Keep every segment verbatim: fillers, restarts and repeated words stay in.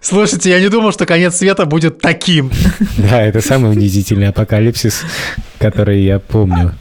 Слушайте, я не думал, что конец света будет таким. Да, это самый унизительный апокалипсис, который я помню.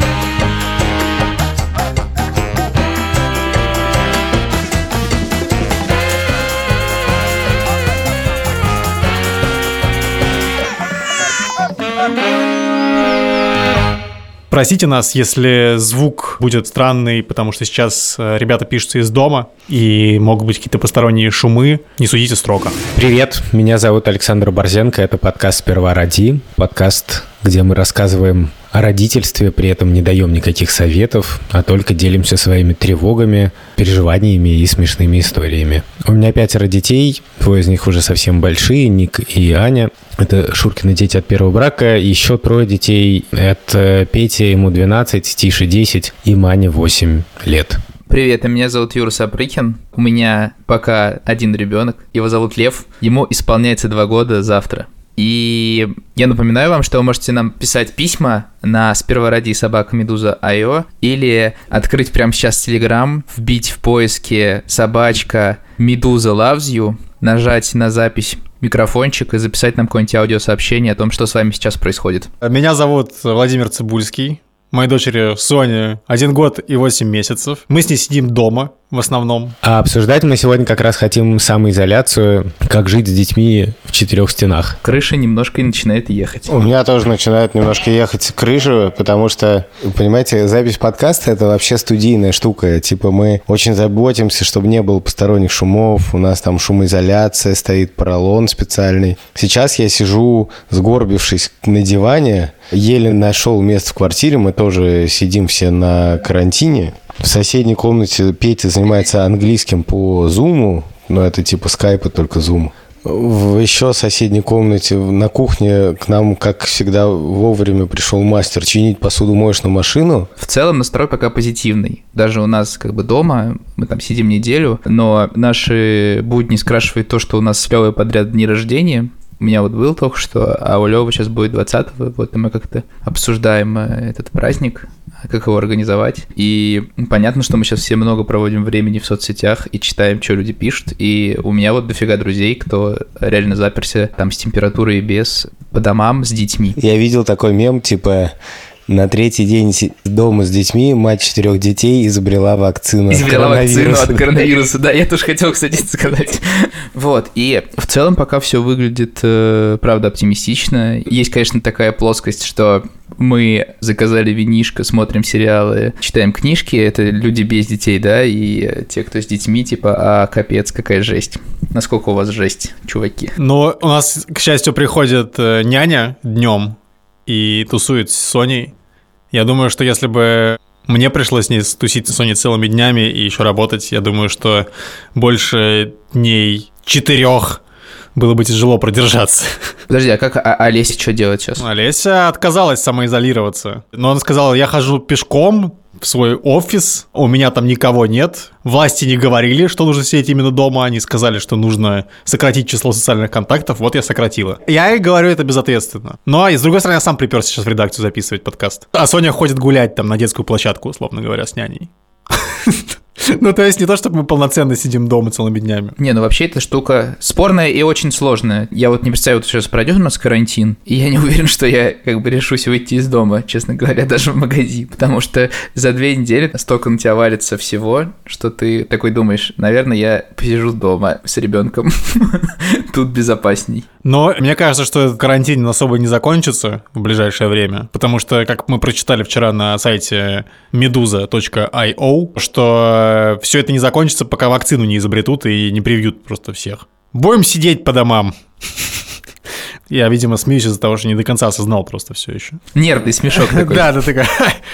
Простите нас, если звук будет странный, потому что сейчас ребята пишутся из дома, и могут быть какие-то посторонние шумы. Не судите строго. Привет, меня зовут Александр Борзенко, это подкаст «Сперва роди», подкаст, где мы рассказываем о родительстве, при этом не даем никаких советов, а только делимся своими тревогами, переживаниями и смешными историями. У меня пятеро детей, двое из них уже совсем большие, Ник и Аня. Это Шуркины дети от первого брака. Еще трое детей. Это Петя, ему двенадцать, Тише десять и Мане восемь лет. Привет, меня зовут Юра Сапрыкин. У меня пока один ребенок. Его зовут Лев. Ему исполняется два года завтра. И я напоминаю вам, что вы можете нам писать письма на сперва роди собака медуза точка ай о или открыть прямо сейчас Telegram, вбить в поиске собачка Медуза loves you, нажать на запись микрофончик и записать нам какое-нибудь аудиосообщение о том, что с вами сейчас происходит. Меня зовут Владимир Цибульский. Моей дочери Соне один год и восемь месяцев. Мы с ней сидим дома в основном. А обсуждать мы сегодня как раз хотим самоизоляцию, как жить с детьми в четырех стенах. Крыша немножко начинает ехать. У меня тоже начинает немножко ехать крыша, потому что, понимаете, запись подкаста — это вообще студийная штука. Типа мы очень заботимся, чтобы не было посторонних шумов. У нас там шумоизоляция стоит, поролон специальный. Сейчас я сижу, сгорбившись на диване, еле нашел место в квартире. Мы тоже сидим все на карантине. В соседней комнате Петя занимается английским по Zoom, но это типа скайпа, только Zoom. В еще соседней комнате на кухне к нам, как всегда, вовремя пришел мастер чинить посудомоечную машину. В целом настрой пока позитивный. Даже у нас как бы дома, мы там сидим неделю, но наши будни скрашивает то, что у нас с Лёвой подряд дни рождения. У меня вот был только что, а у Лёвы сейчас будет двадцатого, вот и мы как-то обсуждаем этот праздник, как его организовать. И понятно, что мы сейчас все много проводим времени в соцсетях и читаем, что люди пишут. И у меня вот дофига друзей, кто реально заперся там с температурой и без, по домам с детьми. Я видел такой мем, типа... На третий день дома с детьми мать четырех детей изобрела вакцину изобрела от коронавируса. Вакцину от коронавируса, да, я тоже хотел, кстати, сказать. Вот, и в целом пока все выглядит, правда, оптимистично. Есть, конечно, такая плоскость, что мы заказали винишко, смотрим сериалы, читаем книжки, это люди без детей, да, и те, кто с детьми, типа, а капец, какая жесть. Насколько у вас жесть, чуваки? Ну, у нас, к счастью, приходит няня днем и тусует с Соней. Я думаю, что если бы мне пришлось с ней тусить с Соней целыми днями и еще работать, я думаю, что больше дней четырех было бы тяжело продержаться. Подожди, а как а Олеся что делает сейчас? Олеся отказалась самоизолироваться. Но она сказала, я хожу пешком в свой офис, у меня там никого нет. Власти не говорили, что нужно сидеть именно дома, они сказали, что нужно сократить число социальных контактов, вот я сократила. Я ей говорю это безответственно. Но, и с другой стороны, я сам приперся сейчас в редакцию записывать подкаст. А Соня ходит гулять там на детскую площадку, условно говоря, с няней. Ну, то есть не то, чтобы мы полноценно сидим дома целыми днями. Не, ну вообще эта штука спорная и очень сложная. Я вот не представляю, вот сейчас пройдет у нас карантин, и я не уверен, что я как бы решусь выйти из дома, честно говоря, даже в магазин. Потому что за две недели столько на тебя валится всего, что ты такой думаешь, наверное, я посижу дома с ребенком. Тут безопасней. Но мне кажется, что этот карантин особо не закончится в ближайшее время, потому что, как мы прочитали вчера на сайте медуза точка ай о, что все это не закончится, пока вакцину не изобретут и не привьют просто всех. Будем сидеть по домам. Я, видимо, смеюсь из-за того, что не до конца осознал просто все еще. Нервный смешок такой. Да, да, такой.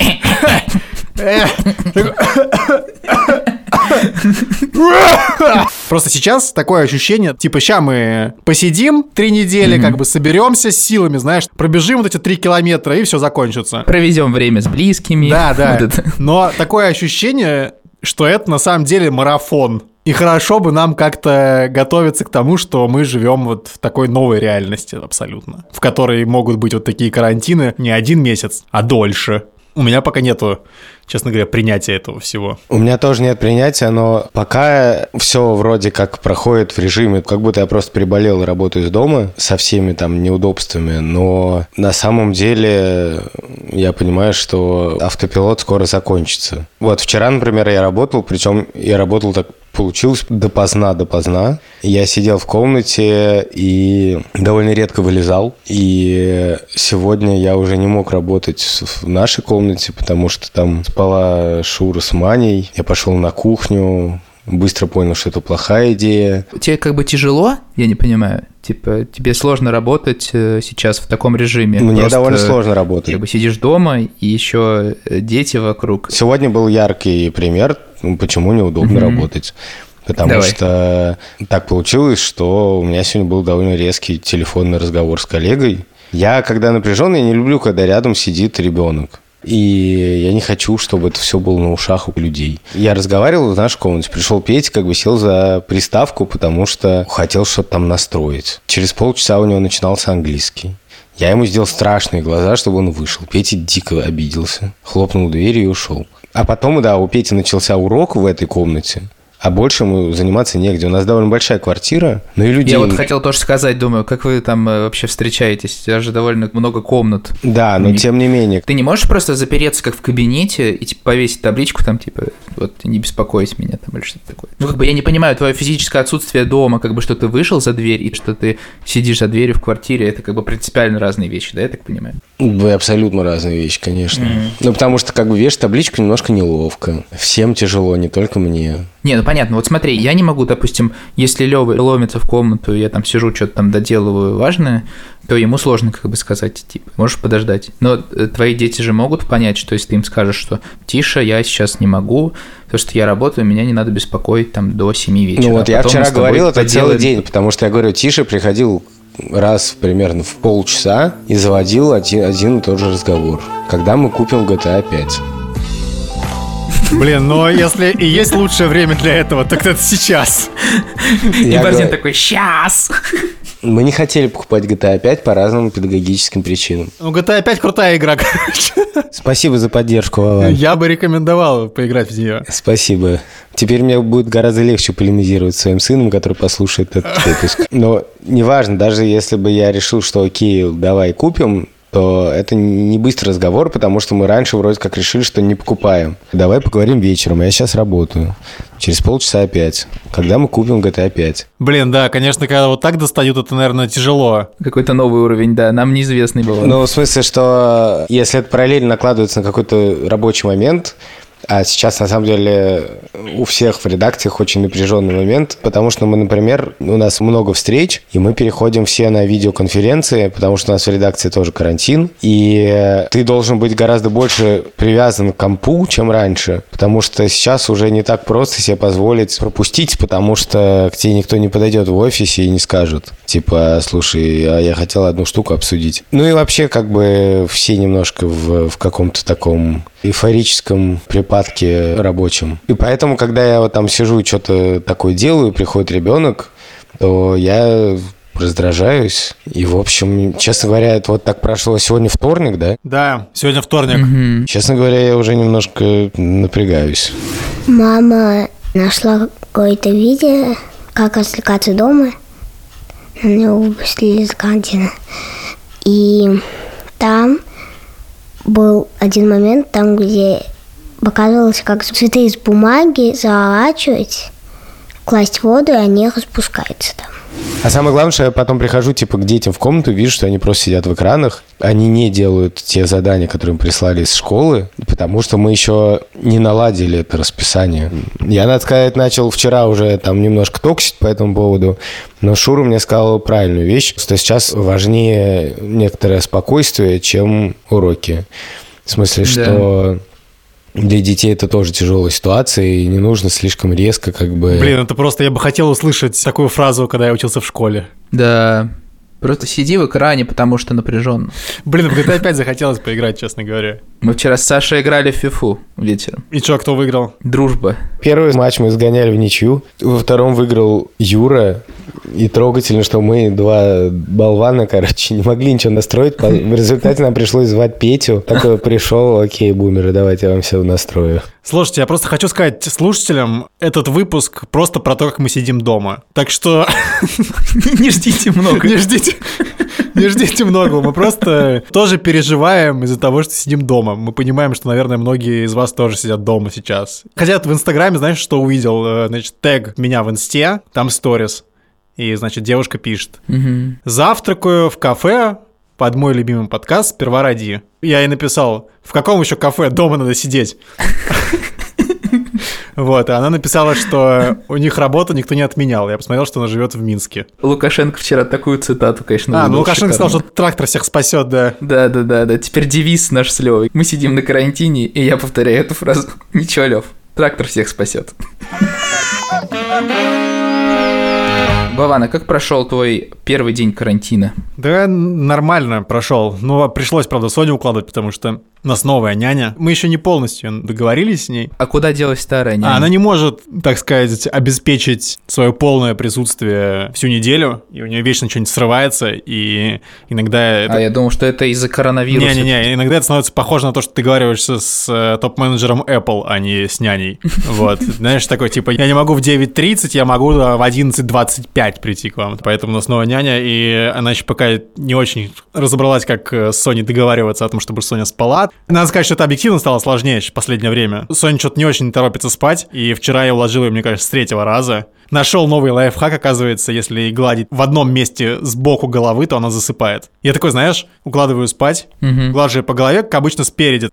Просто сейчас такое ощущение, типа, ща мы посидим три недели, mm-hmm. как бы соберемся с силами, знаешь, пробежим вот эти три километра, и все закончится. Проведем время с близкими. Да, да. Вот но такое ощущение, что это на самом деле марафон. И хорошо бы нам как-то готовиться к тому, что мы живем вот в такой новой реальности абсолютно, в которой могут быть вот такие карантины не один месяц, а дольше. У меня пока нету, честно говоря, принятия этого всего. У меня тоже нет принятия, но пока все вроде как проходит в режиме, как будто я просто приболел и работаю из дома со всеми там неудобствами, но на самом деле я понимаю, что автопилот скоро закончится. Вот вчера, например, я работал, причем я работал так получилось допоздна, допоздна. Я сидел в комнате и довольно редко вылезал. И сегодня я уже не мог работать в нашей комнате, потому что там спала Шура с Маней. Я пошел на кухню, быстро понял, что это плохая идея. Тебе как бы тяжело? Я не понимаю. Типа, тебе сложно работать сейчас в таком режиме? Мне Просто, довольно сложно работать. Как бы сидишь дома, и еще дети вокруг. Сегодня был яркий пример, почему неудобно mm-hmm. работать. Потому Давай. что так получилось, что у меня сегодня был довольно резкий телефонный разговор с коллегой. Я, когда напряжен, я не люблю, когда рядом сидит ребенок. И я не хочу, чтобы это все было на ушах у людей. Я разговаривал в нашей комнате. Пришел Петя, как бы сел за приставку, потому что хотел что-то там настроить. Через полчаса у него начинался английский. Я ему сделал страшные глаза, чтобы он вышел. Петя дико обиделся, хлопнул дверью и ушел. А потом, да, у Пети начался урок в этой комнате. А больше ему заниматься негде. У нас довольно большая квартира, но и людей... Я вот хотел тоже сказать, думаю, как вы там вообще встречаетесь? У тебя же довольно много комнат. Да, но не... тем не менее. Ты не можешь просто запереться, как в кабинете, и типа повесить табличку там, типа, вот, не беспокойся меня там, или что-то такое? Ну, как бы я не понимаю, твое физическое отсутствие дома, как бы, что ты вышел за дверь, и что ты сидишь за дверью в квартире, это как бы принципиально разные вещи, да, я так понимаю? Вы абсолютно разные вещи, конечно. Mm-hmm. Ну, потому что, как бы, вешать табличку немножко неловко. Всем тяжело, не только мне. Не, ну понятно, вот смотри, я не могу, допустим, если Лёва ломится в комнату, я там сижу, что-то там доделываю важное, то ему сложно как бы сказать, типа, можешь подождать. Но твои дети же могут понять, что если ты им скажешь, что тише, я сейчас не могу, потому что я работаю, меня не надо беспокоить там до семи вечера. Ну вот я вчера говорил это целый день, потому что я говорю, тише приходил раз примерно в полчаса и заводил один, один и тот же разговор. Когда мы купим джи ти эй пять? Блин, но если и есть лучшее время для этого, так это сейчас. И Борзин такой, сейчас! Мы не хотели покупать джи ти эй пять по разным педагогическим причинам. Ну, джи ти эй пять крутая игра, короче. Спасибо за поддержку, Вован. Я бы рекомендовал поиграть в нее. Спасибо. Теперь мне будет гораздо легче полемизировать с своим сыном, который послушает этот выпуск. Но неважно, даже если бы я решил, что окей, давай купим, то это не быстрый разговор, потому что мы раньше вроде как решили, что не покупаем. Давай поговорим вечером, я сейчас работаю. Через полчаса опять. Когда мы купим джи ти эй пять? Блин, да, конечно, когда вот так достают, это, наверное, тяжело. Какой-то новый уровень, да, нам неизвестный был. Ну, в смысле, что если это параллельно накладывается на какой-то рабочий момент, а сейчас, на самом деле, у всех в редакциях очень напряженный момент, потому что мы, например, у нас много встреч, и мы переходим все на видеоконференции, потому что у нас в редакции тоже карантин, и ты должен быть гораздо больше привязан к компу, чем раньше, потому что сейчас уже не так просто себе позволить пропустить, потому что к тебе никто не подойдет в офисе и не скажет, типа, слушай, а я хотел одну штуку обсудить. Ну и вообще, как бы, все немножко в, в каком-то таком эйфорическом припадке рабочем. И поэтому, когда я вот там сижу и что-то такое делаю, приходит ребенок, то я раздражаюсь. И, в общем, честно говоря, это вот так прошло. Сегодня вторник, да? Да, сегодня вторник. Mm-hmm. Честно говоря, я уже немножко напрягаюсь. Мама нашла какое-то видео, как развлекаться дома. На него выпустили из карантина. И там был один момент, там, где показывалось, как цветы из бумаги заворачивать, класть в воду, и они распускаются там. А самое главное, что я потом прихожу типа к детям в комнату, вижу, что они просто сидят в экранах. Они не делают те задания, которые им прислали из школы, потому что мы еще не наладили это расписание. Я, надо сказать, начал вчера уже там немножко токсить по этому поводу, но Шура мне сказала правильную вещь, что сейчас важнее некоторое спокойствие, чем уроки. В смысле, что... Для детей это тоже тяжелая ситуация, и не нужно слишком резко как бы... Блин, это просто я бы хотел услышать такую фразу, когда я учился в школе. Да, Просто сиди в экране, потому что напряженно. Блин, в джи ти эй опять захотелось поиграть, честно говоря. Мы вчера с Сашей играли в фифу вечером. И чё, кто выиграл? Дружба. Первый матч мы сгоняли в ничью. Во втором выиграл Юра. И трогательно, что мы, два болвана, короче, не могли ничего настроить. В результате нам пришлось звать Петю. Такой пришел, окей, бумеры, давайте я вам все настрою. Слушайте, я просто хочу сказать слушателям, этот выпуск просто про то, как мы сидим дома. Так что не ждите много. Не ждите. Не ждите много, мы просто тоже переживаем из-за того, что сидим дома. Мы понимаем, что, наверное, многие из вас тоже сидят дома сейчас. Хотя в Инстаграме, знаешь, что увидел? Значит, тег меня в Инсте, там сторис. И, значит, девушка пишет: угу. «Завтракаю в кафе под мой любимый подкаст «Сперва ради». Я ей написал: в каком еще кафе? Дома надо сидеть. Вот, и она написала, что у них работу никто не отменял. Я посмотрел, что она живет в Минске. Лукашенко вчера такую цитату, конечно, А, ну Лукашенко сказал, что трактор всех спасет, да. Да, да, да, да. Теперь девиз наш с Левой. Мы сидим на карантине, и я повторяю эту фразу. Ничего, Лев, трактор всех спасет. Вован, а как прошел твой первый день карантина? Да, нормально прошел. Ну, пришлось, правда, Соню укладывать, потому что у нас новая няня. Мы еще не полностью договорились с ней. А куда делась старая няня? А она не может, так сказать, обеспечить свое полное присутствие всю неделю, и у нее вечно что-нибудь срывается, и иногда... Это... А я думал, что это из-за коронавируса. Не-не-не, иногда это становится похоже на то, что ты договариваешься с э, топ-менеджером Apple, а не с няней. Вот, знаешь, такой, типа, я не могу в девять тридцать, я могу в одиннадцать двадцать пять прийти к вам. Поэтому у нас новая няня, и она еще пока не очень разобралась, как с Соней договариваться о том, чтобы Соня спала. Надо сказать, что это объективно стало сложнее в последнее время. Соня что-то не очень торопится спать, и вчера я уложил ее, мне кажется, с третьего раза. Нашел новый лайфхак, оказывается, если гладить в одном месте сбоку головы, то она засыпает. Я такой, знаешь, укладываю спать, угу. глажу ее по голове, как обычно, спереди.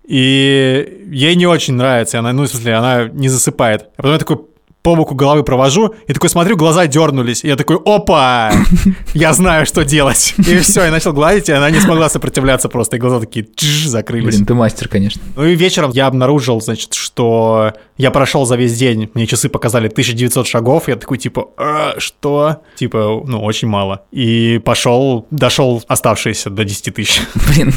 И ей не очень нравится, она, ну, в смысле, она не засыпает. А потом я такой по боку головы провожу, и такой смотрю, глаза дернулись, и я такой: опа, я знаю, что делать. И все, я начал гладить, и она не смогла сопротивляться просто, и глаза такие тш, закрылись. Блин, ты мастер, конечно. Ну и вечером я обнаружил, значит, что я прошел за весь день, мне часы показали тысяча девятьсот шагов, я такой, типа, а, что? Типа, ну, очень мало. И пошел, дошел оставшиеся до десяти тысяч. Блин,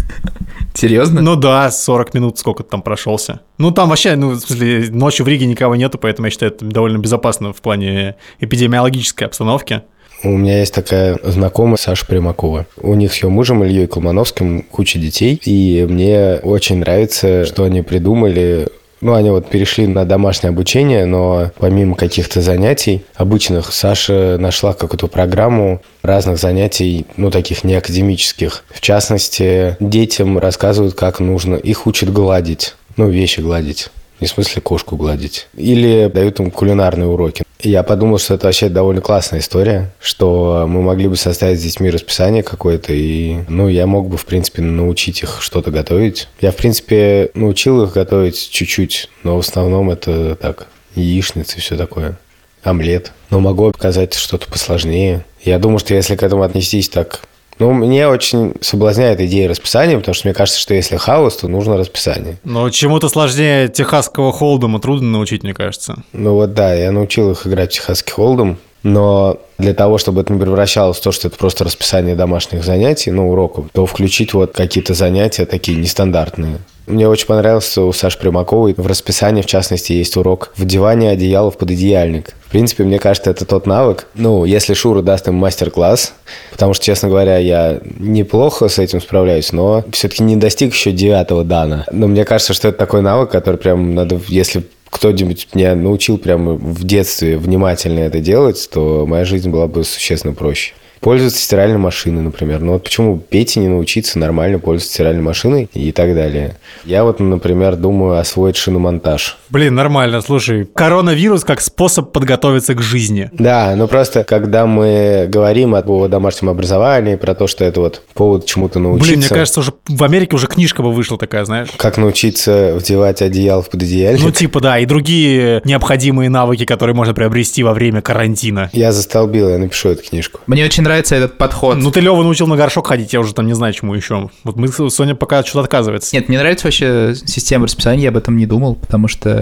серьезно? Ну да, сорок минут сколько-то там прошелся. Ну там вообще, ну, в смысле, ночью в Риге никого нету, поэтому я считаю, это довольно безопасно в плане эпидемиологической обстановки. У меня есть такая знакомая, Саша Примакова. У них с ее мужем Ильей Колмановским куча детей, и мне очень нравится, что они придумали. Ну, они вот перешли на домашнее обучение, но помимо каких-то занятий обычных, Саша нашла какую-то программу разных занятий, ну, таких неакадемических. В частности, детям рассказывают, как нужно, их учат гладить, ну, вещи гладить. Не в смысле кошку гладить. Или дают им кулинарные уроки. И я подумал, что это вообще довольно классная история, что мы могли бы составить с детьми расписание какое-то, и, ну, я мог бы, в принципе, научить их что-то готовить. Я, в принципе, научил их готовить чуть-чуть, но в основном это так, яичницы и все такое. Омлет. Но могу показать что-то посложнее. Я думаю, что если к этому отнестись так... Ну, мне очень соблазняет идея расписания, потому что мне кажется, что если хаос, то нужно расписание. Но чему-то сложнее техасского холдома трудно научить, мне кажется. Ну вот да, я научил их играть в техасский холдом, но для того, чтобы это не превращалось в то, что это просто расписание домашних занятий, ну, уроков, то включить вот какие-то занятия такие нестандартные. Мне очень понравился у Саши Примаковой в расписании, в частности, есть урок «Вдевание одеяла в пододеяльник». В принципе, мне кажется, это тот навык. Ну, если Шура даст им мастер-класс, потому что, честно говоря, я неплохо с этим справляюсь, но все-таки не достиг еще девятого дана. Но мне кажется, что это такой навык, который прям надо, если кто-нибудь меня научил прямо в детстве внимательно это делать, то моя жизнь была бы существенно проще. Пользоваться стиральной машиной, например. Ну вот почему Пете не научиться нормально пользоваться стиральной машиной и так далее. Я вот, например, думаю освоить шиномонтаж. Блин, нормально, слушай. Коронавирус как способ подготовиться к жизни. Да, но просто когда мы говорим о домашнем образовании, про то, что это вот повод чему-то научиться... Блин, мне кажется, уже в Америке уже книжка бы вышла такая, знаешь. Как научиться вдевать одеяло в пододеяльник. Ну типа да, и другие необходимые навыки, которые можно приобрести во время карантина. Я застолбил, я напишу эту книжку. Мне очень нравится этот подход. Ну ты Лёва научил на горшок ходить, я уже там не знаю, чему еще. Вот мы, Соня пока что-то отказывается. Нет, мне нравится вообще система расписания, я об этом не думал, потому что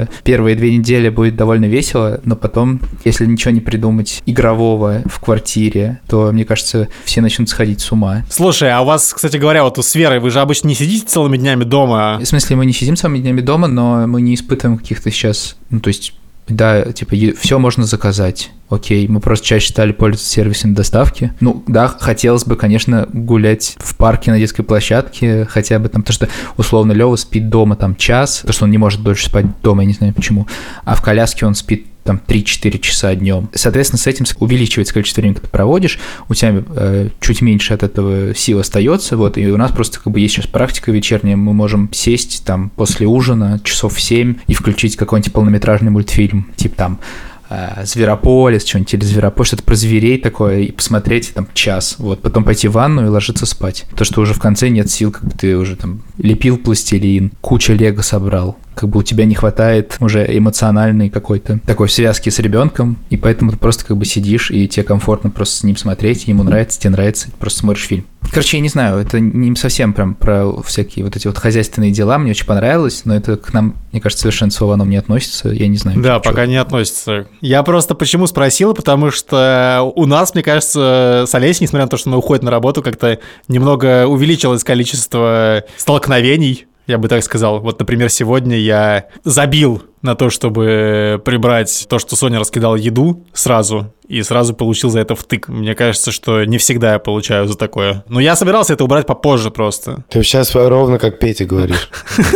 что первые две недели будет довольно весело, но потом, если ничего не придумать игрового в квартире, то, мне кажется, все начнут сходить с ума. Слушай, а у вас, кстати говоря, вот с Верой, вы же обычно не сидите целыми днями дома? В смысле, мы не сидим целыми днями дома, но мы не испытываем каких-то сейчас, ну, то есть, да, типа, все можно заказать. Окей, мы просто чаще стали пользоваться сервисами доставки. Ну, да, хотелось бы, конечно, гулять в парке на детской площадке, хотя бы там, потому что, условно, Лёва спит дома там час, потому что он не может дольше спать дома, я не знаю почему, а в коляске он спит там три-четыре часа днем. Соответственно, с этим увеличивается количество времени, когда ты проводишь, у тебя э, чуть меньше от этого сил остается, вот, и у нас просто как бы есть сейчас практика вечерняя, мы можем сесть там после ужина часов в семь и включить какой-нибудь полнометражный мультфильм, типа там Зверополис, что-нибудь, или Зверополис, что-то про зверей такое, и посмотреть там час, вот, потом пойти в ванну и ложиться спать. То, что уже в конце нет сил, как бы ты уже там лепил пластилин, куча лего собрал, как бы у тебя не хватает уже эмоциональной какой-то такой связки с ребенком, и поэтому ты просто как бы сидишь, и тебе комфортно просто с ним смотреть, ему нравится, тебе нравится, просто смотришь фильм. Короче, я не знаю, это не совсем прям про всякие вот эти вот хозяйственные дела, мне очень понравилось, но это к нам, мне кажется, совершенно слово не относится, я не знаю. Да, что. пока не относится. Я просто почему спросил, потому что у нас, мне кажется, с Олесей, несмотря на то, что она уходит на работу, как-то немного увеличилось количество столкновений, я бы так сказал. Вот, например, сегодня я забил на то, чтобы прибрать то, что Соня раскидала еду сразу, и сразу получил за это втык. Мне кажется, что не всегда я получаю за такое. Но я собирался это убрать попозже просто. Ты сейчас ровно как Петя говоришь.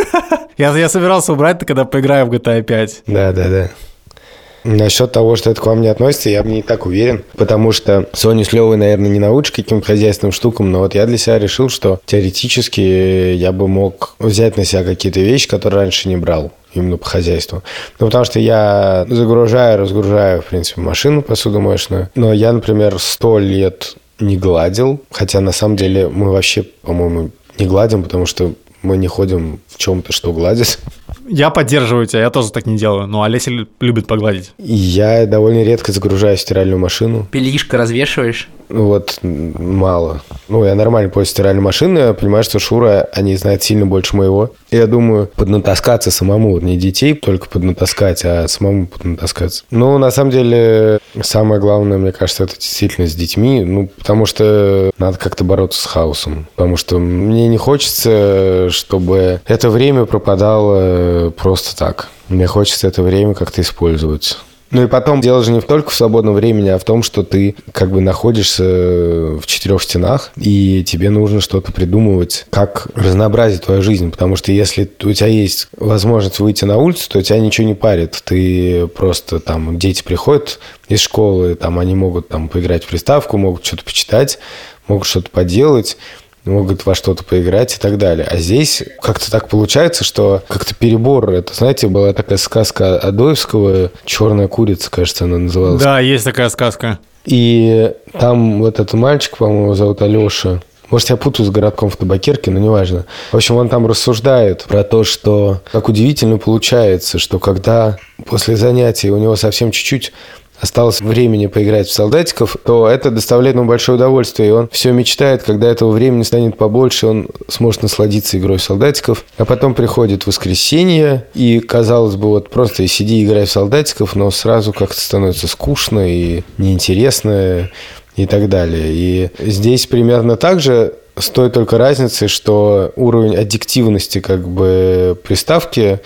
Я, я собирался убрать, когда поиграю в джи ти эй пять. Да-да-да. Насчет того, что это к вам не относится, я не так уверен, потому что Соню с Левой, наверное, не научишь каким-то хозяйственным штукам, но вот я для себя решил, что теоретически я бы мог взять на себя какие-то вещи, которые раньше не брал, именно по хозяйству. Ну, потому что я загружаю, разгружаю, в принципе, машину посудомоечную, но я, например, сто лет не гладил, хотя на самом деле мы вообще, по-моему, не гладим, потому что мы не ходим в чем-то, что гладить. Я поддерживаю тебя, я тоже так не делаю, но Олеся любит погладить. И я довольно редко загружаю стиральную машину. Бельишко развешиваешь? Вот, мало. Ну, я нормально пользуюсь стиральной машиной, я понимаю, что Шура, они знают сильно больше моего. И я думаю, поднатаскаться самому, вот не детей только поднатаскать, а самому поднатаскаться. Ну, на самом деле, самое главное, мне кажется, это действительно с детьми, ну, потому что надо как-то бороться с хаосом. Потому что мне не хочется, чтобы это время пропадало просто так. Мне хочется это время как-то использовать. Ну и потом дело же не только в свободном времени, а в том, что ты как бы находишься в четырех стенах, и тебе нужно что-то придумывать, как разнообразить твою жизнь. Потому что если у тебя есть возможность выйти на улицу, то тебя ничего не парит. Ты просто там, дети приходят из школы, там они могут там поиграть в приставку, могут что-то почитать, могут что-то поделать, могут во что-то поиграть и так далее. А здесь как-то так получается, что как-то перебор. Это, знаете, была такая сказка Адоевского «Черная курица», кажется, она называлась. Да, есть такая сказка. И там вот этот мальчик, по-моему, зовут Алеша. Может, я путаю с городком в Табакерке, но неважно. В общем, он там рассуждает про то, что как удивительно получается, что когда после занятий у него совсем чуть-чуть осталось времени поиграть в солдатиков, то это доставляет ему большое удовольствие. И он все мечтает, когда этого времени станет побольше, он сможет насладиться игрой в солдатиков. А потом приходит воскресенье, и, казалось бы, вот просто и сиди, играй в солдатиков, но сразу как-то становится скучно и неинтересно и так далее. И здесь примерно так же, с той только разницей, что уровень аддиктивности как бы приставки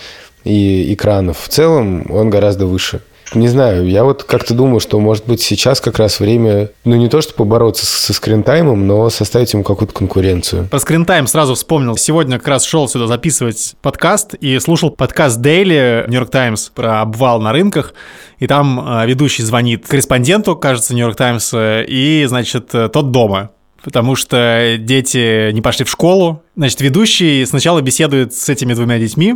и экранов в целом, он гораздо выше. Не знаю, я вот как-то думаю, что, может быть, сейчас как раз время, ну, не то, чтобы побороться со скринтаймом, но составить ему какую-то конкуренцию. Про скринтайм сразу вспомнил. Сегодня как раз шел сюда записывать подкаст и слушал подкаст Daily New York Times про обвал на рынках. И там э, ведущий звонит корреспонденту, кажется, New York Times, и, значит, тот дома. Потому что дети не пошли в школу. Значит, ведущий сначала беседует с этими двумя детьми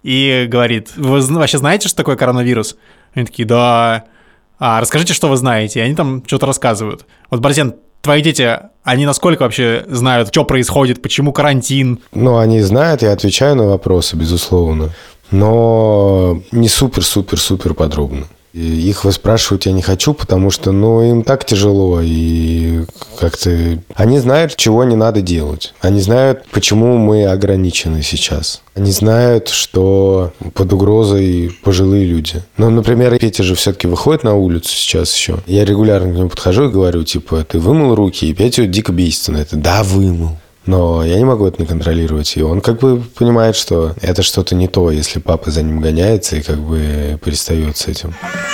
и говорит: вы вообще знаете, что такое коронавирус? Они такие: да. А расскажите, что вы знаете. И они там что-то рассказывают. Вот, Борзен, твои дети, они насколько вообще знают, что происходит, почему карантин? Ну, они знают, я отвечаю на вопросы, безусловно. Но не супер-супер-супер подробно. И их выспрашивать я не хочу, потому что, ну, им так тяжело, и как-то... Они знают, чего не надо делать. Они знают, почему мы ограничены сейчас. Они знают, что под угрозой пожилые люди. Ну, например, Петя же все-таки выходит на улицу сейчас еще. Я регулярно к нему подхожу и говорю, типа, ты вымыл руки? И Петя дико бесится на это. Да, вымыл. Но я не могу это не контролировать. И он как бы понимает, что это что-то не то, если папа за ним гоняется и как бы перестает с этим.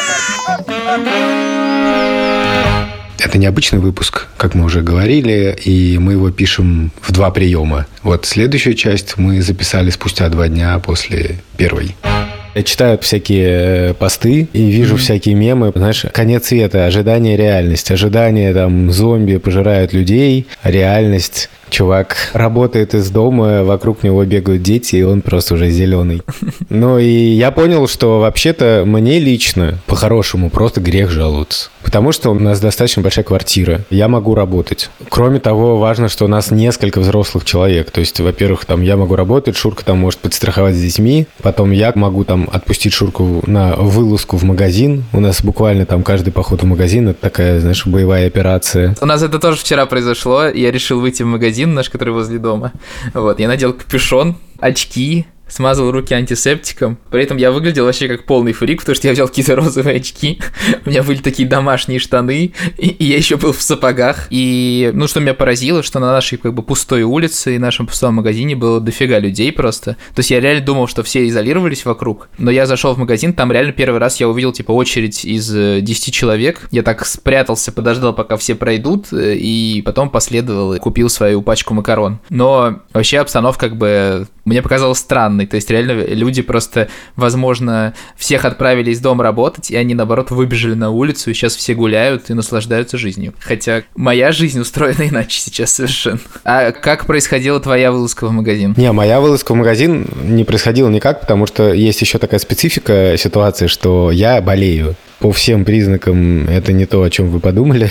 Это необычный выпуск, как мы уже говорили, и мы его пишем в два приема. Вот следующую часть мы записали спустя два дня после первой. Я читаю всякие посты и вижу mm-hmm. всякие мемы. Знаешь, конец света, ожидание, реальность. Ожидание, там, зомби пожирают людей, а реальность... Чувак работает из дома, вокруг него бегают дети, и он просто уже зеленый. Ну и я понял, что вообще-то мне лично, по-хорошему, просто грех жаловаться. Потому что у нас достаточно большая квартира. Я могу работать. Кроме того, важно, что у нас несколько взрослых человек. То есть, во-первых, там я могу работать, Шурка там может подстраховать с детьми. Потом я могу там отпустить Шурку на вылазку в магазин. У нас буквально там каждый поход в магазин — это такая, знаешь, боевая операция. У нас это тоже вчера произошло. Я решил выйти в магазин наш, который возле дома. Вот, я надел капюшон, очки, смазал руки антисептиком. При этом я выглядел вообще как полный фрик, потому что я взял какие-то розовые очки. У меня были такие домашние штаны, и, и я еще был в сапогах. И, ну, что меня поразило, что на нашей, как бы, пустой улице и нашем пустом магазине было дофига людей просто. То есть я реально думал, что все изолировались вокруг. Но я зашел в магазин, там реально первый раз я увидел, типа, очередь из десяти человек. Я так спрятался, подождал, пока все пройдут, и потом последовал и купил свою пачку макарон. Но вообще обстановка, как бы, мне показалась странной. То есть реально люди просто, возможно, всех отправили из дома работать, и они, наоборот, выбежали на улицу, и сейчас все гуляют и наслаждаются жизнью. Хотя моя жизнь устроена иначе сейчас совершенно. А как происходила твоя вылазка в магазин? Не, моя вылазка в магазин не происходила никак, потому что есть еще такая специфика ситуации, что я болею. По всем признакам это не то, о чем вы подумали.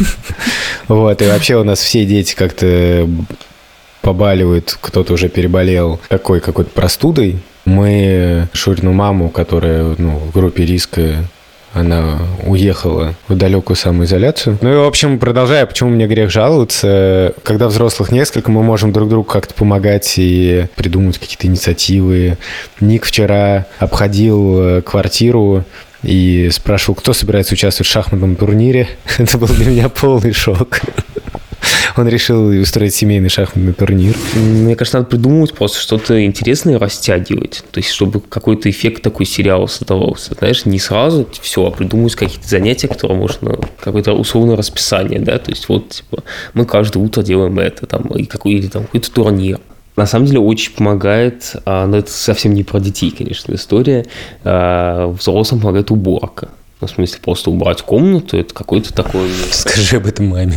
Вот, и вообще у нас все дети как-то... побаливают, кто-то уже переболел такой какой-то простудой. Мы Шурину маму, которая, ну, в группе риска, она уехала в далекую самоизоляцию. Ну и, в общем, продолжая, почему мне грех жаловаться, когда взрослых несколько, мы можем друг другу как-то помогать и придумывать какие-то инициативы. Ник вчера обходил квартиру и спрашивал, кто собирается участвовать в шахматном турнире. Это был для меня полный шок. Он решил устроить семейный шахматный турнир. Мне кажется, надо придумывать просто что-то интересное, растягивать. То есть, чтобы какой-то эффект такой сериала создавался. Знаешь, не сразу все, а придумывать какие-то занятия, которые можно... Какое-то условное расписание, да? То есть, вот, типа, мы каждое утро делаем это, там, и какой, или там какой-то турнир. На самом деле очень помогает, но это совсем не про детей, конечно, история. Взрослым помогает уборка. В смысле, просто убрать комнату, это какой-то такой... Скажи об этом маме.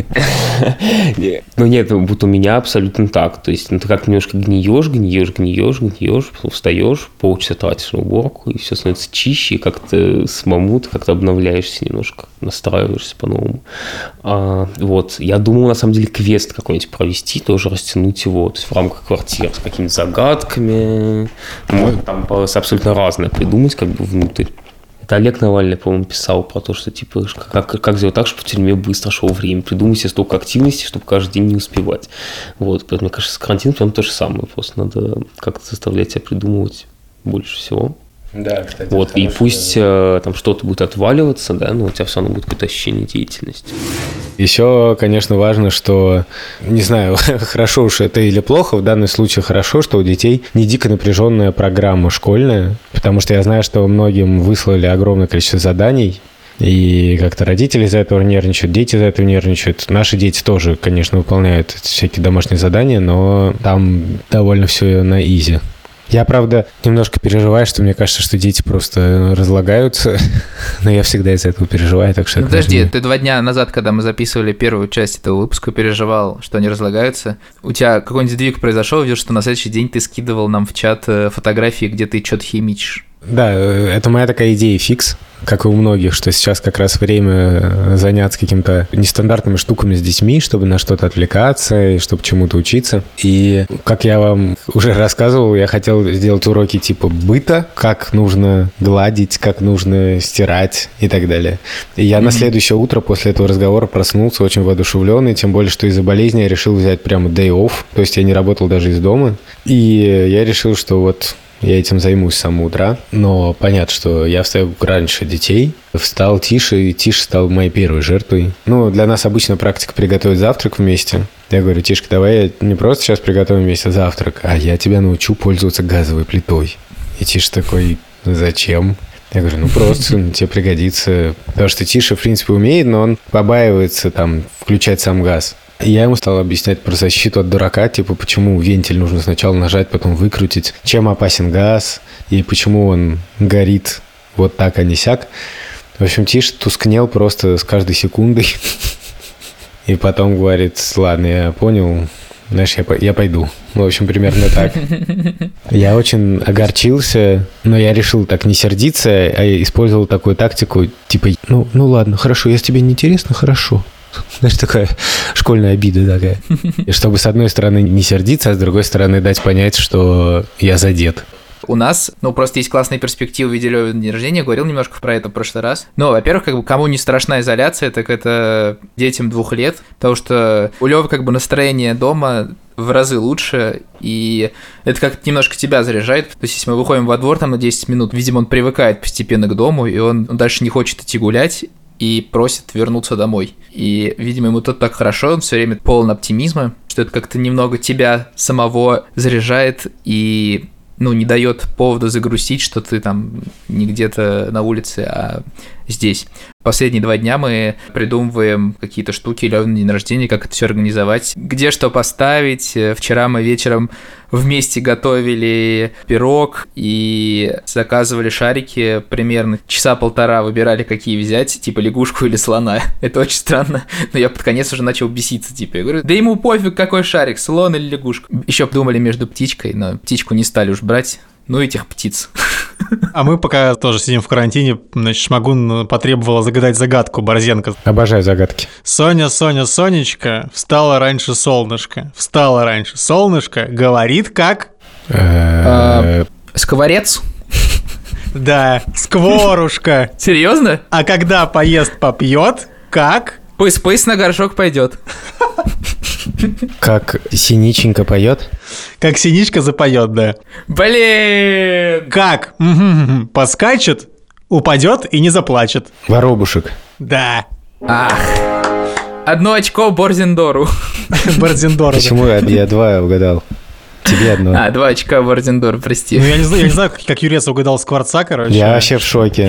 Ну нет, вот у меня абсолютно так. То есть, ну, ты как немножко гниешь, гниешь, гниешь, гниешь, потом встаешь, полчаса тратишь на уборку, и все становится чище, и как-то самому ты как-то обновляешься немножко, настраиваешься по-новому. А, вот, я думал, на самом деле, квест какой-нибудь провести, тоже растянуть его, то есть в рамках квартиры с какими-то загадками. Можно там абсолютно разное придумать, как бы внутрь. Это Олег Навальный, по-моему, писал про то, что типа как, как сделать так, чтобы в тюрьме быстро шло время. Придумать себе столько активности, чтобы каждый день не успевать. Вот, поэтому, мне кажется, с карантином прям то же самое. Просто надо как-то заставлять себя придумывать больше всего. Да, кстати. Вот, и пусть э, там что-то будет отваливаться, да, но у тебя все равно будет какое-то ощущение деятельности. Еще, конечно, важно, что, не знаю, хорошо уж это или плохо, в данном случае хорошо, что у детей не дико напряженная программа школьная, потому что я знаю, что многим выслали огромное количество заданий, и как-то родители из-за этого нервничают, дети из-за этого нервничают. Наши дети тоже, конечно, выполняют всякие домашние задания, но там довольно все на изи. Я, правда, немножко переживаю, что мне кажется, что дети просто разлагаются, но я всегда из-за этого переживаю, так что... Ну, подожди, ты два дня назад, когда мы записывали первую часть этого выпуска, переживал, что они разлагаются. У тебя какой-нибудь сдвиг произошел, видишь, что на следующий день ты скидывал нам в чат фотографии, где ты что-то химичишь. Да, это моя такая идея фикс. как и у многих, что сейчас как раз время заняться какими-то нестандартными штуками с детьми, чтобы на что-то отвлекаться и чтобы чему-то учиться. И, как я вам уже рассказывал, я хотел сделать уроки типа быта, как нужно гладить, как нужно стирать и так далее. И я mm-hmm. на следующее утро после этого разговора проснулся очень воодушевленный, тем более, что из-за болезни я решил взять прямо day off, то есть я не работал даже из дома. И я решил, что вот я этим займусь с самого утра, но понятно, что я встаю раньше детей, встал Тише, и Тиша стал моей первой жертвой. Ну, для нас обычно практика приготовить завтрак вместе. Я говорю: Тишка, давай не просто сейчас приготовим вместе завтрак, а я тебя научу пользоваться газовой плитой. И Тиша такой: зачем? Я говорю: ну просто тебе пригодится. Потому что Тиша, в принципе, умеет, но он побаивается там включать сам газ. И я ему стал объяснять про защиту от дурака, типа, почему вентиль нужно сначала нажать, потом выкрутить, чем опасен газ, и почему он горит вот так, а не сяк. В общем, Тиша тускнел просто с каждой секундой. И потом говорит: ладно, я понял, знаешь, я, я пойду. В общем, примерно так. Я очень огорчился, но я решил так не сердиться, а использовал такую тактику, типа, ну, ну ладно, хорошо, если тебе не интересно, хорошо. Знаешь, такая школьная обида такая. И чтобы, с одной стороны, не сердиться, а с другой стороны, дать понять, что я задет. У нас, ну, просто есть классные перспективы в виде Лёвы на день рождения, говорил немножко про это в прошлый раз. Но, во-первых, как бы, кому не страшна изоляция, так это детям двух лет, потому что у Лёвы, как бы, настроение дома в разы лучше, и это как-то немножко тебя заряжает. То есть, если мы выходим во двор там на десять минут, видимо, он привыкает постепенно к дому, и он дальше не хочет идти гулять, и просит вернуться домой. И, видимо, ему тут так хорошо, он все время полон оптимизма, что это как-то немного тебя самого заряжает и, ну, не дает повода загрустить, что ты там не где-то на улице, а здесь. Последние два дня мы придумываем какие-то штуки Лёвы на день рождения, как это все организовать, где что поставить. Вчера мы вечером вместе готовили пирог и заказывали шарики примерно часа полтора, выбирали, какие взять, типа лягушку или слона. Это очень странно, но я под конец уже начал беситься, типа, я говорю: да ему пофиг, какой шарик, слон или лягушка. Еще думали между птичкой, но птичку не стали уж брать. Ну, этих птиц. А мы пока тоже сидим в карантине, значит, Шмагун потребовала загадать загадку Борзенко. Обожаю загадки. Соня, Соня, Сонечка, встала раньше солнышко. Встала раньше солнышко, говорит как? Скворец? Да, скворушка. Серьезно? А когда поест, попьет, как? Пыс-пыс на горшок пойдет. Как синиченька поет? Как синичка запоет, да. Блин! Как? Поскачет, упадет и не заплачет. Воробушек. Да. Ах. Одно очко Борзендору. Борзендору. Почему я, я два угадал? Тебе одно. А, два очка Борзендору, прости. Ну, я не знаю, я не знаю, как Юрец угадал Скворца, короче. Я вообще в шоке.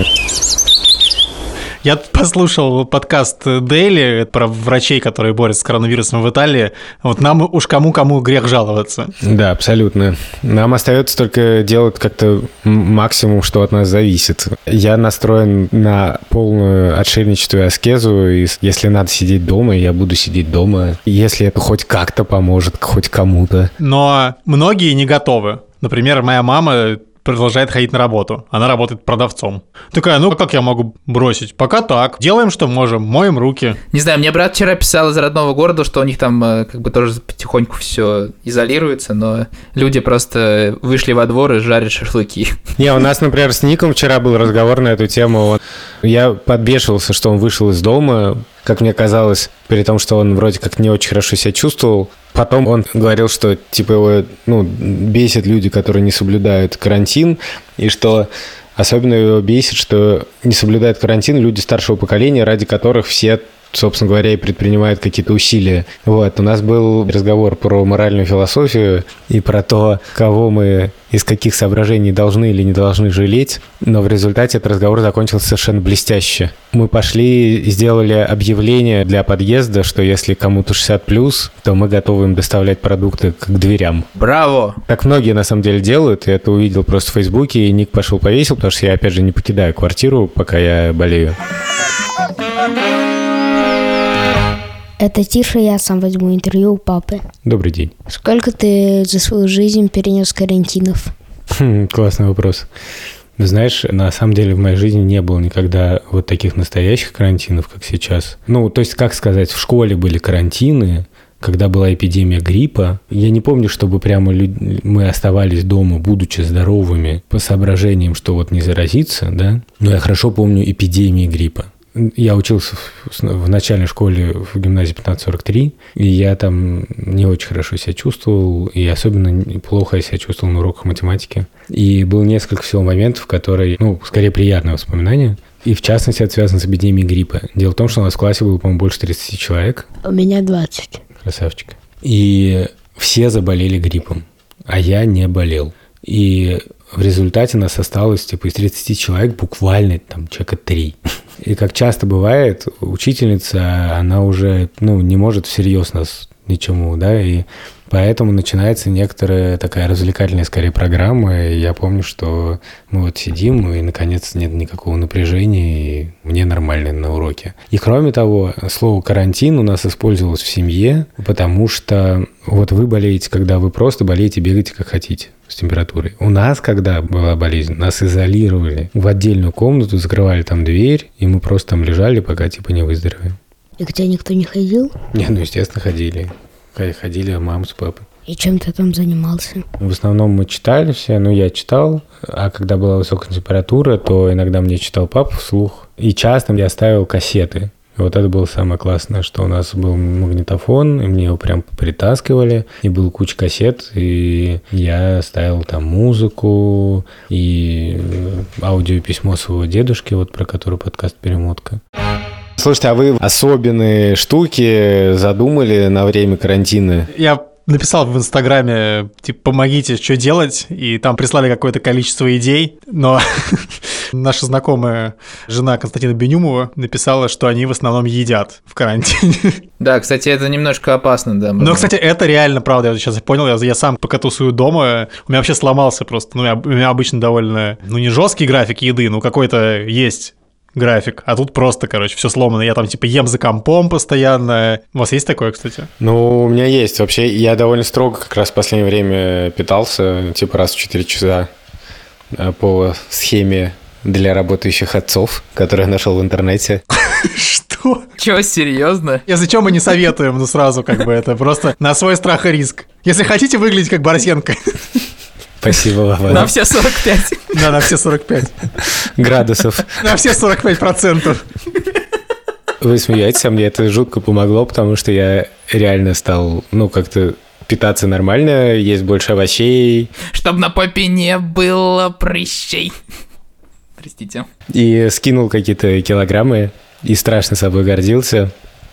Я послушал подкаст Daily про врачей, которые борются с коронавирусом в Италии. Вот нам уж кому-кому грех жаловаться. Да, абсолютно. Нам остается только делать как-то максимум, что от нас зависит. Я настроен на полную отшельничество и аскезу, и если надо сидеть дома, я буду сидеть дома. Если это хоть как-то поможет, хоть кому-то. Но многие не готовы. Например, моя мама продолжает ходить на работу. Она работает продавцом. Такая: ну как я могу бросить? Пока так. Делаем, что можем. Моем руки. Не знаю, мне брат вчера писал из родного города, что у них там как бы тоже потихоньку все изолируется, но люди просто вышли во двор и жарят шашлыки. Не, у нас, например, с Ником вчера был разговор на эту тему. Я подбешивался, что он вышел из дома, как мне казалось, при том, что он вроде как не очень хорошо себя чувствовал. Потом он говорил, что типа его, ну, бесит люди, которые не соблюдают карантин, и что особенно его бесит, что не соблюдают карантин люди старшего поколения, ради которых все, собственно говоря, и предпринимают какие-то усилия. Вот, у нас был разговор про моральную философию и про то, кого мы из каких соображений должны или не должны жалеть, но в результате этот разговор закончился совершенно блестяще. Мы пошли и сделали объявление для подъезда, что если кому-то шестьдесят плюс, то мы готовы им доставлять продукты к дверям. Браво! Так многие на самом деле делают, я это увидел просто в Фейсбуке, и Ник пошел повесил, потому что я, опять же, не покидаю квартиру, пока я болею. Это Тиша, я сам возьму интервью у папы. Добрый день. Сколько ты за свою жизнь перенес карантинов? Хм, классный вопрос. Да знаешь, на самом деле в моей жизни не было никогда вот таких настоящих карантинов, как сейчас. Ну, то есть, как сказать, в школе были карантины, когда была эпидемия гриппа. Я не помню, чтобы прямо люд... мы оставались дома, будучи здоровыми, по соображениям, что вот не заразиться, да. Но я хорошо помню эпидемии гриппа. Я учился в, в начальной школе в гимназии пятнадцать сорок три, и я там не очень хорошо себя чувствовал, и особенно плохо я себя чувствовал на уроках математики. И было несколько всего моментов, которые, ну, скорее приятные воспоминания, и в частности это связано с эпидемией гриппа. Дело в том, что у нас в классе было, по-моему, больше тридцати человек. У меня двадцать. Красавчик. И все заболели гриппом, а я не болел. И в результате нас осталось, типа, из тридцати человек буквально там человека три. И как часто бывает, учительница, она уже, ну, не может всерьез нас ничему, да, и поэтому начинается некоторая такая развлекательная, скорее, программа. И я помню, что мы вот сидим, и, наконец, нет никакого напряжения, и мне нормально на уроке. И, кроме того, слово «карантин» у нас использовалось в семье, потому что вот вы болеете, когда вы просто болеете, бегаете как хотите с температурой. У нас, когда была болезнь, нас изолировали в отдельную комнату, закрывали там дверь, и мы просто там лежали, пока типа не выздоровеем. И к тебе никто не ходил? Не, ну, естественно, ходили. Ходили мама с папой. И чем ты там занимался? В основном мы читали все, ну, я читал, а когда была высокая температура, то иногда мне читал папа вслух. И часто я ставил кассеты. И вот это было самое классное, что у нас был магнитофон, и мне его прям притаскивали, и был куча кассет, и я ставил там музыку, и аудиописьмо своего дедушки, вот про который подкаст «Перемотка». Слушайте, а вы особенные штуки задумали на время карантина? Я написал в Инстаграме, типа, помогите, что делать, и там прислали какое-то количество идей, но наша знакомая жена Константина Бенюмова написала, что они в основном едят в карантине. Да, кстати, это немножко опасно, да. Но, кстати, это реально правда, я сейчас понял, я, я сам пока тусую дома, у меня вообще сломался просто, ну, я, у меня обычно довольно, ну, не жесткий график еды, но какой-то есть график, а тут просто, короче, все сломано. Я там типа ем за компом постоянно. У вас есть такое, кстати? Ну, у меня есть. Вообще, я довольно строго как раз в последнее время питался, типа раз в четыре часа по схеме для работающих отцов, которую я нашел в интернете. Что? Чё, серьезно? Если чё, мы не советуем, ну сразу как бы это просто на свой страх и риск. Если хотите выглядеть как Борзенко. Спасибо вам. На все сорок пять. Да, на все сорок пять. Градусов. На все сорок пять процентов. Вы смеетесь, а мне это жутко помогло, потому что я реально стал, ну, как-то питаться нормально, есть больше овощей. Чтоб на попе не было прыщей. Простите. И скинул какие-то килограммы, и страшно собой гордился.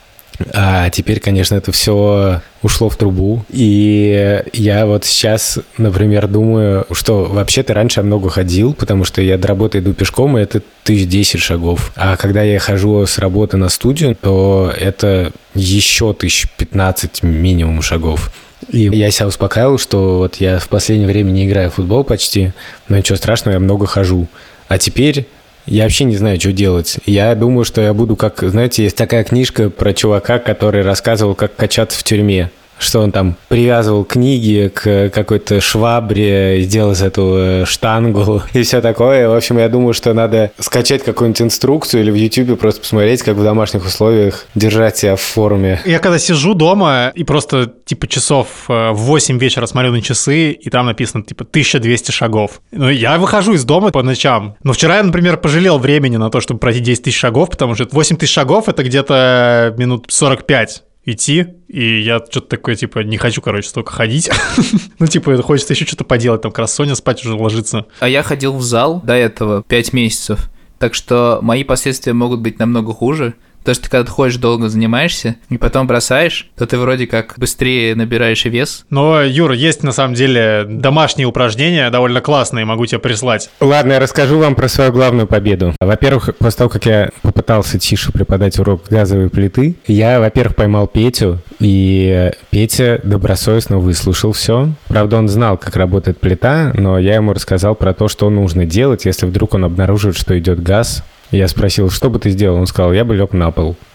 А теперь, конечно, это все ушло в трубу. И я вот сейчас, например, думаю, что вообще-то раньше я много ходил, потому что я до работы иду пешком, и это тысяч десять шагов. А когда я хожу с работы на студию, то это еще тысяч пятнадцать минимум шагов. И я себя успокаивал, что вот я в последнее время не играю в футбол почти, но ничего страшного, я много хожу. А теперь я вообще не знаю, что делать. Я думаю, что я буду как... Знаете, есть такая книжка про чувака, который рассказывал, как качаться в тюрьме. Что он там привязывал книги к какой-то швабре, сделал из этого штангу и все такое. В общем, я думаю, что надо скачать какую-нибудь инструкцию или в Ютубе просто посмотреть, как в домашних условиях держать себя в форме. Я когда сижу дома и просто типа часов в восемь вечера смотрю на часы, и там написано типа тысяча двести шагов. Ну, я выхожу из дома по ночам. Но вчера я, например, пожалел времени на то, чтобы пройти десять тысяч шагов, потому что восемь тысяч шагов — это где-то минут сорок пять. Идти, и я что-то такое, типа, не хочу, короче, столько ходить. Ну, типа, хочется еще что-то поделать, там, как раз Соня спать уже ложится. А я ходил в зал до этого пять месяцев, так что мои последствия могут быть намного хуже. Потому что когда ты ходишь, долго занимаешься, и потом бросаешь, то ты вроде как быстрее набираешь вес. Но, Юр, есть на самом деле домашние упражнения, довольно классные, могу тебе прислать. Ладно, я расскажу вам про свою главную победу. Во-первых, после того, как я попытался тише преподать урок газовой плиты, я, во-первых, поймал Петю, и Петя добросовестно выслушал все. Правда, он знал, как работает плита, но я ему рассказал про то, что нужно делать, если вдруг он обнаружит, что идет газ. Я спросил, что бы ты сделал? Он сказал, я бы лег на пол.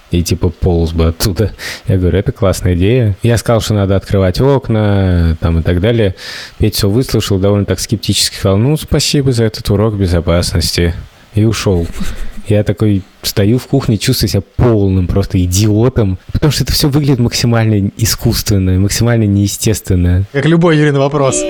и типа полз бы оттуда. Я говорю, это классная идея. Я сказал, что надо открывать окна, там и так далее. Петя все выслушал, довольно так скептически сказал, ну, спасибо за этот урок безопасности. И ушел. Я такой стою в кухне, чувствую себя полным просто идиотом, потому что это все выглядит максимально искусственно, максимально неестественно. Как любой Юрий вопрос.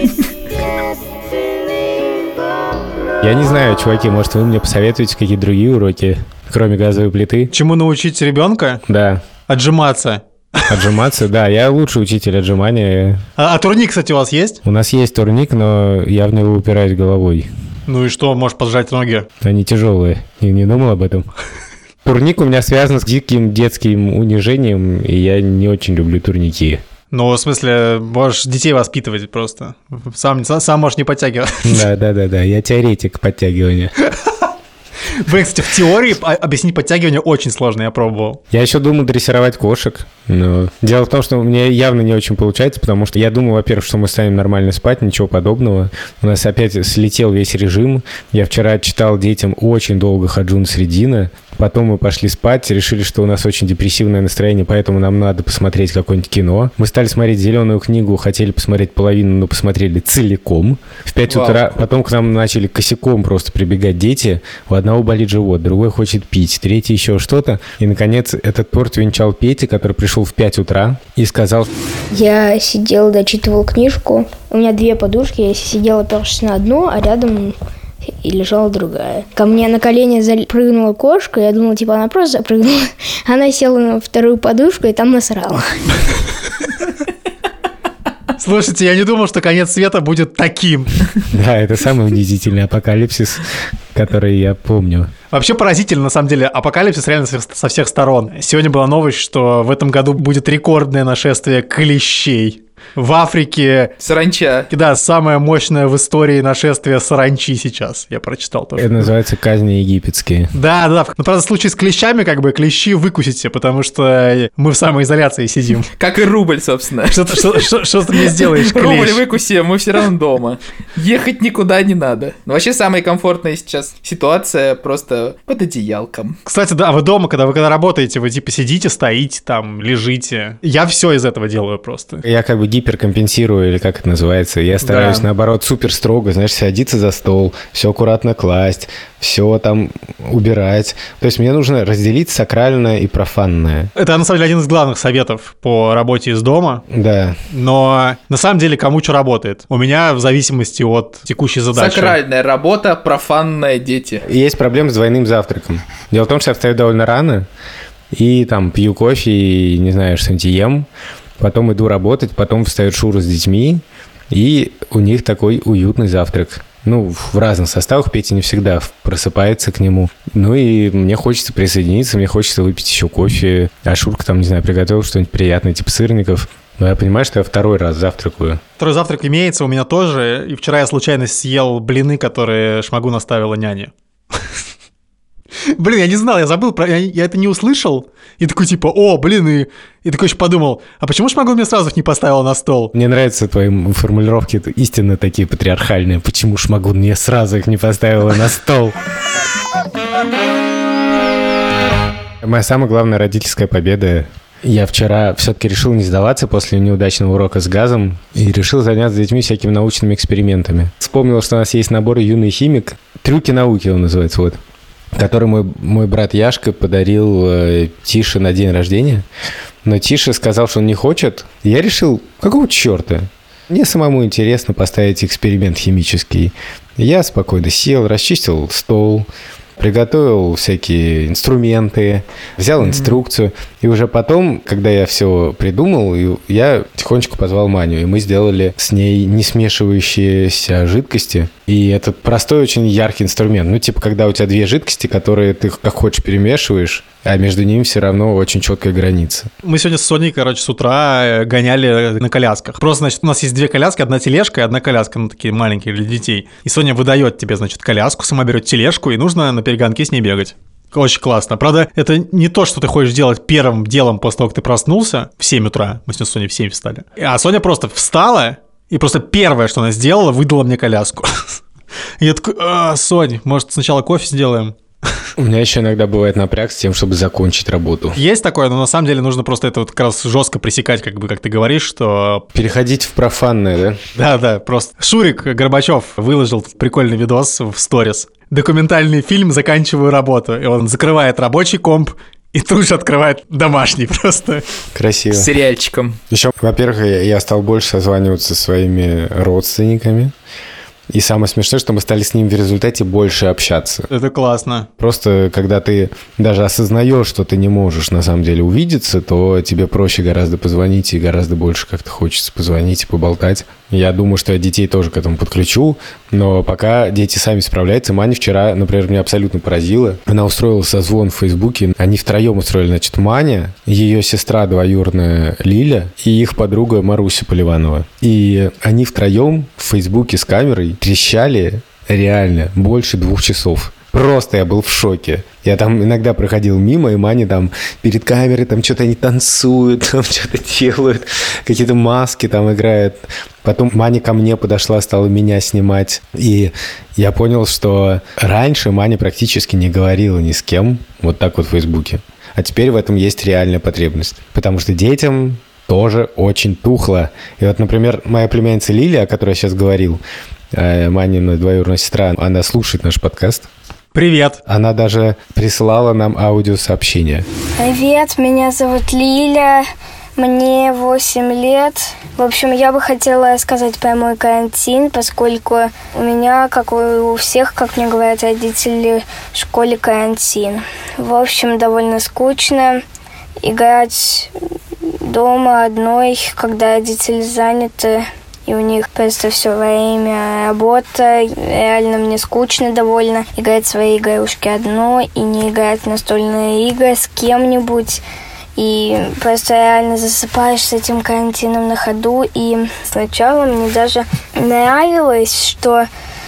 Я не знаю, чуваки, может, вы мне посоветуете какие-то другие уроки, кроме газовой плиты? Чему научить ребенка? Да. Отжиматься. Отжиматься, да, я лучший учитель отжимания. А, а турник, кстати, у вас есть? У нас есть турник, но я в него упираюсь головой. Ну и что, можешь поджать ноги? Они тяжелые. Я не думал об этом. Турник у меня связан с диким детским унижением, и я не очень люблю турники. Ну, в смысле, можешь детей воспитывать просто. Сам, сам можешь не подтягивать. Да, да, да, да. Я теоретик подтягивания. Блин, кстати, в теории объяснить подтягивание очень сложно, я пробовал. Я еще думал дрессировать кошек, но дело в том, что у меня явно не очень получается, потому что я думал, во-первых, что мы станем нормально спать, ничего подобного. У нас опять слетел весь режим. Я вчера читал детям очень долго Хаджун Средина, потом мы пошли спать, решили, что у нас очень депрессивное настроение, поэтому нам надо посмотреть какое-нибудь кино. Мы стали смотреть «Зеленую книгу», хотели посмотреть половину, но посмотрели целиком. В пять утра, потом к нам начали косяком просто прибегать дети. У одного болит живот, другой хочет пить, третий еще что-то. И, наконец, этот торт венчал Петя, который пришел в пять утра и сказал... Я сидел, дочитывал книжку. У меня две подушки, я сидела, опершись на одну, а рядом и лежала другая. Ко мне на колени запрыгнула кошка, я думала, типа, она просто запрыгнула. Она села на вторую подушку и там насрала. Слушайте, я не думал, что конец света будет таким. Да, это самый унизительный апокалипсис, который я помню. Вообще поразительно, на самом деле, апокалипсис реально со всех сторон. Сегодня была новость, что в этом году будет рекордное нашествие клещей. В Африке... Саранча. Да, самое мощное в истории нашествие саранчи сейчас. Я прочитал тоже. Это называется казни египетские. Да, да. Но, правда, в случае с клещами, как бы, клещи выкусите, потому что мы в самоизоляции сидим. Как и рубль, собственно. Что ты мне сделаешь, клещ? Рубль выкуси, мы все равно дома. Ехать никуда не надо. Но вообще самая комфортная сейчас ситуация просто под одеялком. Кстати, да, вы дома, когда вы когда работаете, вы типа сидите, стоите там, лежите. Я все из этого делаю просто. Я как бы гиперкомпенсирую, или как это называется. Я стараюсь, да, наоборот, супер строго, знаешь, садиться за стол, все аккуратно класть, все там убирать. То есть мне нужно разделить сакральное и профанное. Это, на самом деле, один из главных советов по работе из дома. Да. Но, на самом деле, кому что работает. У меня в зависимости от текущей задачи. Сакральная работа, профанная дети. Есть проблема с двойным завтраком. Дело в том, что я встаю довольно рано, и там пью кофе, и, не знаю, что-нибудь ем. Потом иду работать, потом встает Шура с детьми, и у них такой уютный завтрак. Ну, в разных составах, Петя не всегда просыпается к нему. Ну и мне хочется присоединиться, мне хочется выпить еще кофе. А Шурка там, не знаю, приготовил что-нибудь приятное, типа сырников. Но я понимаю, что я второй раз завтракаю. Второй завтрак имеется у меня тоже. И вчера я случайно съел блины, которые Шмагу наставила няня. Блин, я не знал, я забыл, про, я, я это не услышал. И такой типа, о, блин, и, и такой еще подумал, а почему Шмагу мне сразу их не поставила на стол? Мне нравятся твои формулировки, это истинно такие патриархальные. Почему Шмагун мне сразу их не поставила на стол? Моя самая главная родительская победа. Я вчера все-таки решил не сдаваться после неудачного урока с газом и решил заняться с детьми всякими научными экспериментами. Вспомнил, что у нас есть набор «Юный химик». «Трюки науки» он называется, вот. Который мой, мой брат Яшка подарил э, Тише на день рождения. Но Тиша сказал, что он не хочет. Я решил, какого черта? Мне самому интересно поставить эксперимент химический. Я спокойно сел, расчистил стол, приготовил всякие инструменты, взял инструкцию. И уже потом, когда я все придумал, я тихонечко позвал Маню. И мы сделали с ней не смешивающиеся жидкости. И это простой, очень яркий инструмент. Ну, типа, когда у тебя две жидкости, которые ты как хочешь перемешиваешь, а между ними все равно очень четкая граница. Мы сегодня с Соней, короче, с утра гоняли на колясках. Просто, значит, у нас есть две коляски, одна тележка и одна коляска, ну, такие маленькие для детей. И Соня выдает тебе, значит, коляску, сама берет тележку, и нужно на перегонки с ней бегать. Очень классно. Правда, это не то, что ты хочешь делать первым делом после того, как ты проснулся в семь утра. Мы с Соней в семь встали. А Соня просто встала, и просто первое, что она сделала, выдала мне коляску. И я такой, а, Сонь, может, сначала кофе сделаем? можешь. У меня еще иногда бывает напряг с тем, чтобы закончить работу. Есть такое, но на самом деле нужно просто это вот как раз жестко пресекать, как бы, как ты говоришь, что... Переходить в профанное, да? Да-да, просто. Шурик Горбачев выложил прикольный видос в сторис. Документальный фильм «Заканчиваю работу». И он закрывает рабочий комп и тут же открывает домашний просто. Красиво. С сериальчиком. Еще, во-первых, я, я стал больше созваниваться со своими родственниками. И самое смешное, что мы стали с ним в результате больше общаться. Это классно. Просто когда ты даже осознаешь, что ты не можешь на самом деле увидеться, то тебе проще гораздо позвонить и гораздо больше как-то хочется позвонить и поболтать. Я думаю, что я детей тоже к этому подключу, но пока дети сами справляются. Маня вчера, например, меня абсолютно поразила. Она устроила созвон в Фейсбуке. Они втроем устроили, значит, Маня, ее сестра двоюродная Лиля и их подруга Маруся Поливанова. И они втроем в Фейсбуке с камерой трещали реально больше двух часов. Просто я был в шоке. Я там иногда проходил мимо, и Маня там перед камерой, там что-то они танцуют, там что-то делают, какие-то маски там играют. Потом Маня ко мне подошла, стала меня снимать. И я понял, что раньше Маня практически не говорила ни с кем вот так вот в Фейсбуке. А теперь в этом есть реальная потребность. Потому что детям тоже очень тухло. И вот, например, моя племянница Лилия, о которой я сейчас говорил, Манина двоюродная сестра, она слушает наш подкаст. Привет. Она даже прислала нам аудиосообщение. Привет, меня зовут Лиля, мне восемь лет. В общем, я бы хотела сказать про мой карантин, поскольку у меня, как у всех, как мне говорят родители, в школе карантин. В общем, довольно скучно играть дома одной, когда родители заняты. И у них просто все время работа. Реально мне скучно довольно играть в свои игрушки одной и не играть в настольные игры с кем-нибудь. И просто реально засыпаешь с этим карантином на ходу. И сначала мне даже нравилось, что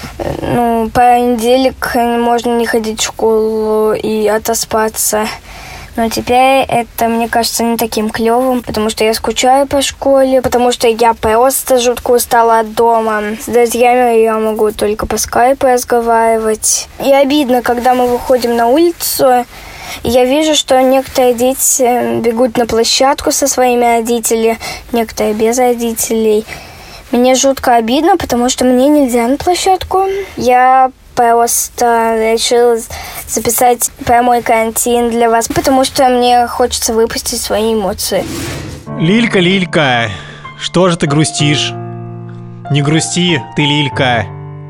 ну, понедельник можно не ходить в школу и отоспаться. Но теперь это, мне кажется, не таким клевым, потому что я скучаю по школе, потому что я просто жутко устала от дома. С друзьями я могу только по скайпу разговаривать. И обидно, когда мы выходим на улицу, я вижу, что некоторые дети бегут на площадку со своими родителями, некоторые без родителей. Мне жутко обидно, потому что мне нельзя на площадку. Я просто решила записать про мой карантин для вас, потому что мне хочется выпустить свои эмоции. Лилька, Лилька, что же ты грустишь? Не грусти, ты Лилька.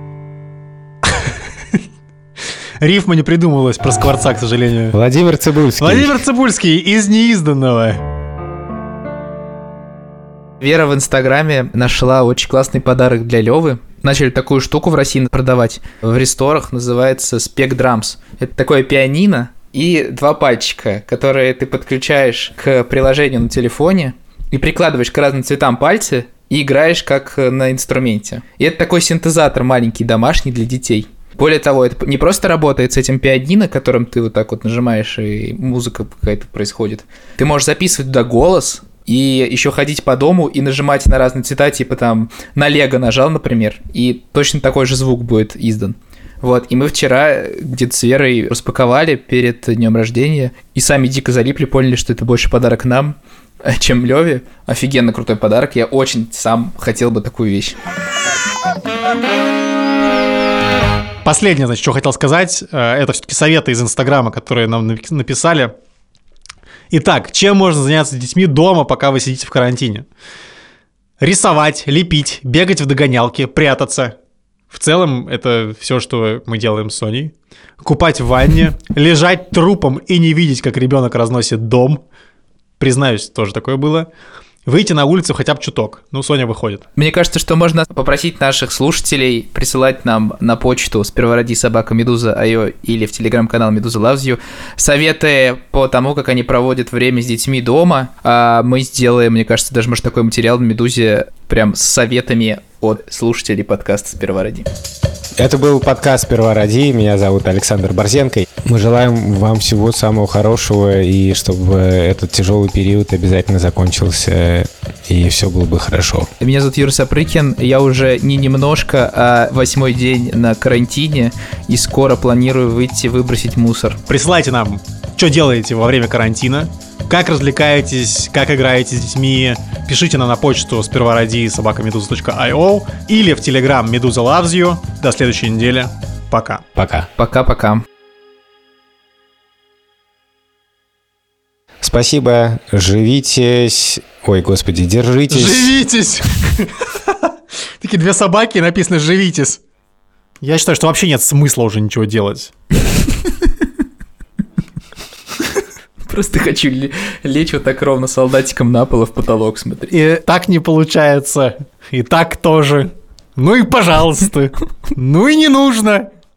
Рифма не придумывалась про Скворца, к сожалению. Владимир Цибульский. Владимир Цибульский из неизданного. Вера в Инстаграме нашла очень классный подарок для Лёвы. Начали такую штуку в России продавать в ресторах, называется Spec Drums. Это такое пианино и два пальчика, которые ты подключаешь к приложению на телефоне и прикладываешь к разным цветам пальцы и играешь как на инструменте. И это такой синтезатор маленький, домашний для детей. Более того, это не просто работает с этим пианино, которым ты вот так вот нажимаешь, и музыка какая-то происходит. Ты можешь записывать туда голос, и еще ходить по дому и нажимать на разные цвета, типа там на Лего нажал, например, и точно такой же звук будет издан. Вот, и мы вчера где-то с Верой распаковали перед днем рождения, и сами дико залипли, поняли, что это больше подарок нам, чем Леве. Офигенно крутой подарок, я очень сам хотел бы такую вещь. Последнее, значит, что хотел сказать, это все-таки советы из Инстаграма, которые нам написали. Итак, чем можно заняться с детьми дома, пока вы сидите в карантине? Рисовать, лепить, бегать в догонялки, прятаться. В целом, это все, что мы делаем с Соней. Купать в ванне, лежать трупом и не видеть, как ребенок разносит дом. Признаюсь, тоже такое было. Выйти на улицу хотя бы чуток. Ну, Соня выходит. Мне кажется, что можно попросить наших слушателей присылать нам на почту сперва ради собака Медуза ай о или в телеграм-канал Медуза Loves You советы по тому, как они проводят время с детьми дома. А мы сделаем, мне кажется, даже, может, такой материал на Медузе прям с советами от слушателей подкаста «Сперва ради». Это был подкаст «Сперва ради». Меня зовут Александр Борзенко. Мы желаем вам всего самого хорошего, и чтобы этот тяжелый период обязательно закончился, и все было бы хорошо. Меня зовут Юра Сапрыкин, я уже не немножко, а восьмой день на карантине, и скоро планирую выйти выбросить мусор. Присылайте нам, что делаете во время карантина, как развлекаетесь, как играете с детьми. Пишите нам на почту сперва ради собака медуза точка ай о или в телеграм Медуза Loves You. До следующей недели. Пока. Пока. Пока-пока. Спасибо. Живитесь. Ой, господи, держитесь. Живитесь! Такие две собаки, написано «Живитесь». Я считаю, что вообще нет смысла уже ничего делать. Просто хочу лечь вот так ровно солдатиком на пол и в потолок смотреть. И так не получается. И так тоже. Ну и пожалуйста. Ну и не нужно.